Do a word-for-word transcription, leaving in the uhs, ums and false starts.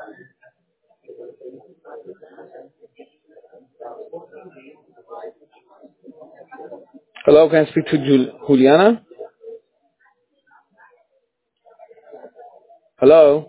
Hello, can I speak to Jul- Juliana? Hello?